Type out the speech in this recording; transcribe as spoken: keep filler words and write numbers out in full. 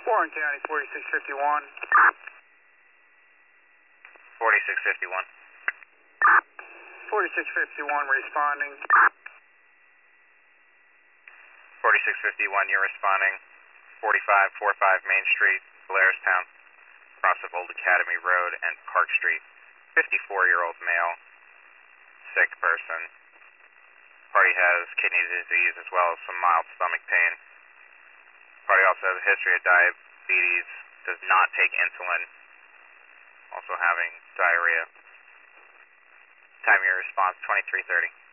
Warren County, forty-six fifty-one. forty-six fifty-one. forty-six fifty-one responding. forty-six fifty-one, you're responding. forty-five forty-five Main Street, Blairstown, cross of Old Academy Road and Park Street. fifty-four-year-old male, sick person. Party has kidney disease as well as some mild stomach pain. Party also has a history of diabetes, does not take insulin, also having diarrhea. Time of your response, twenty-three thirty.